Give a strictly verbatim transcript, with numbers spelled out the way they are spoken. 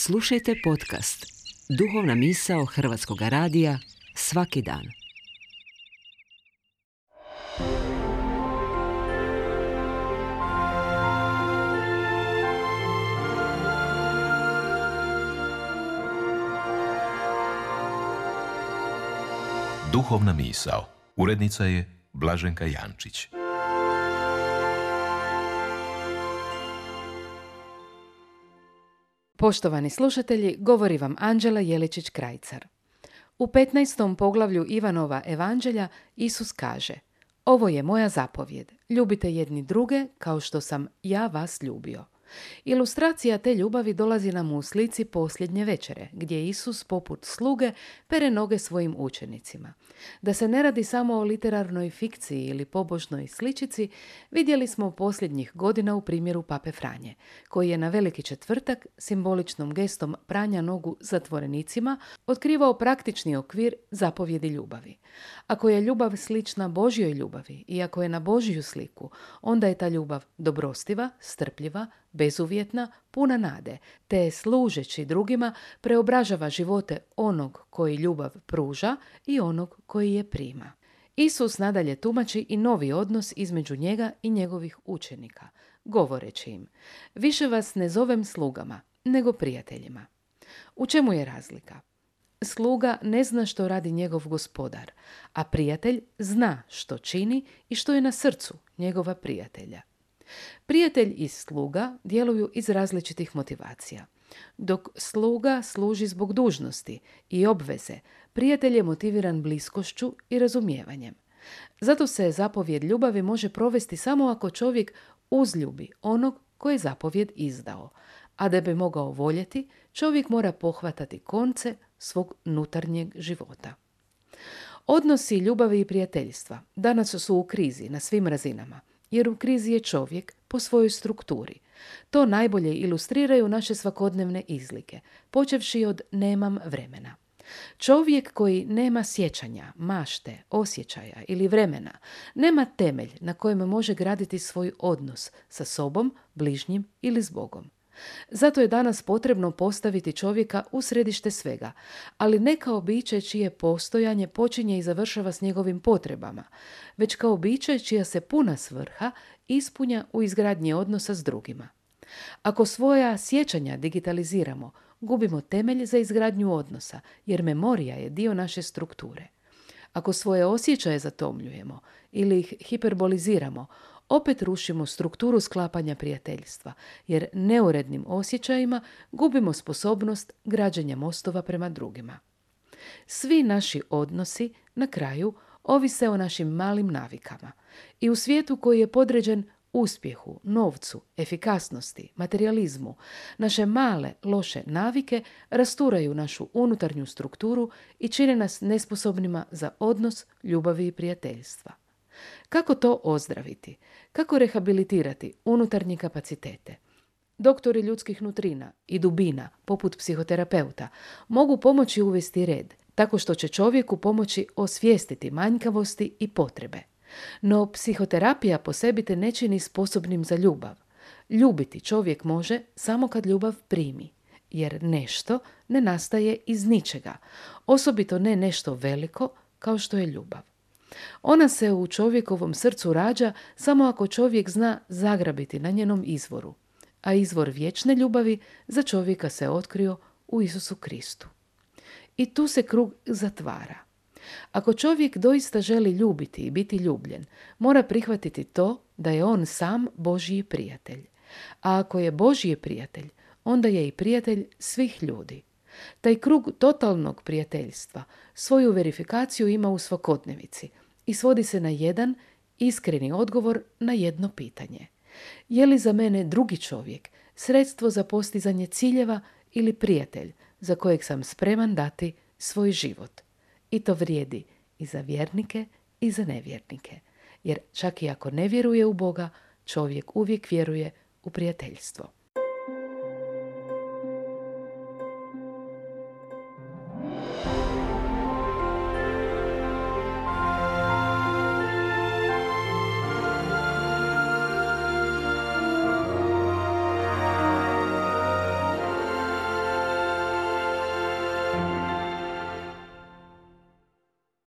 Slušajte podcast Duhovna misao Hrvatskog radija svaki dan. Duhovna misao. Urednica je Blaženka Jančić. Poštovani slušatelji, govori vam Anđela Jeličić-Krajcar. U petnaestom poglavlju Ivanova evanđelja Isus kaže: Ovo je moja zapovjed, ljubite jedni druge kao što sam ja vas ljubio. Ilustracija te ljubavi dolazi nam u slici posljednje večere, gdje Isus poput sluge pere noge svojim učenicima. Da se ne radi samo o literarnoj fikciji ili pobožnoj sličici, vidjeli smo posljednjih godina u primjeru Pape Franje, koji je na Veliki četvrtak simboličnom gestom pranja nogu zatvorenicima otkrivao praktični okvir zapovjedi ljubavi. Ako je ljubav slična Božjoj ljubavi i ako je na Božju sliku, onda je ta ljubav dobrostiva, strpljiva, bezuvjetna, puna nade, te služeći drugima preobražava živote onog koji ljubav pruža i onog koji je prima. Isus nadalje tumači i novi odnos između njega i njegovih učenika, govoreći im: Više vas ne zovem slugama, nego prijateljima. U čemu je razlika? Sluga ne zna što radi njegov gospodar, a prijatelj zna što čini i što je na srcu njegova prijatelja. Prijatelj i sluga djeluju iz različitih motivacija. Dok sluga služi zbog dužnosti i obveze, prijatelj je motiviran bliskošću i razumijevanjem. Zato se zapovjed ljubavi može provesti samo ako čovjek uzljubi onog koji je zapovjed izdao, a da bi mogao voljeti, čovjek mora pohvatati konce svog unutarnjeg života. Odnosi ljubavi i prijateljstva danas su u krizi na svim razinama, jer u krizi je čovjek po svojoj strukturi. To najbolje ilustriraju naše svakodnevne izlike, počevši od nemam vremena. Čovjek koji nema sjećanja, mašte, osjećaja ili vremena, nema temelj na kojem može graditi svoj odnos sa sobom, bližnjim ili s Bogom. Zato je danas potrebno postaviti čovjeka u središte svega, ali ne kao biće čije postojanje počinje i završava s njegovim potrebama, već kao biće čija se puna svrha ispunja u izgradnji odnosa s drugima. Ako svoja sjećanja digitaliziramo, gubimo temelj za izgradnju odnosa, jer memorija je dio naše strukture. Ako svoje osjećaje zatomljujemo ili ih hiperboliziramo, opet rušimo strukturu sklapanja prijateljstva, jer neurednim osjećajima gubimo sposobnost građenja mostova prema drugima. Svi naši odnosi na kraju ovise o našim malim navikama i u svijetu koji je podređen uspjehu, novcu, efikasnosti, materijalizmu, naše male, loše navike rasturaju našu unutarnju strukturu i čine nas nesposobnima za odnos, ljubavi i prijateljstva. Kako to ozdraviti? Kako rehabilitirati unutarnje kapacitete? Doktori ljudskih nutrina i dubina, poput psihoterapeuta, mogu pomoći uvesti red, tako što će čovjeku pomoći osvijestiti manjkavosti i potrebe. No psihoterapija po sebi te ne čini sposobnim za ljubav. Ljubiti čovjek može samo kad ljubav primi, jer nešto ne nastaje iz ničega, osobito ne nešto veliko kao što je ljubav. Ona se u čovjekovom srcu rađa samo ako čovjek zna zagrabiti na njenom izvoru, a izvor vječne ljubavi za čovjeka se otkrio u Isusu Kristu. I tu se krug zatvara. Ako čovjek doista želi ljubiti i biti ljubljen, mora prihvatiti to da je on sam Božji prijatelj. A ako je Božji prijatelj, onda je i prijatelj svih ljudi. Taj krug totalnog prijateljstva svoju verifikaciju ima u svakodnevici i svodi se na jedan iskreni odgovor na jedno pitanje. Je li za mene drugi čovjek sredstvo za postizanje ciljeva ili prijatelj za kojeg sam spreman dati svoj život? I to vrijedi i za vjernike i za nevjernike, jer čak i ako ne vjeruje u Boga, čovjek uvijek vjeruje u prijateljstvo.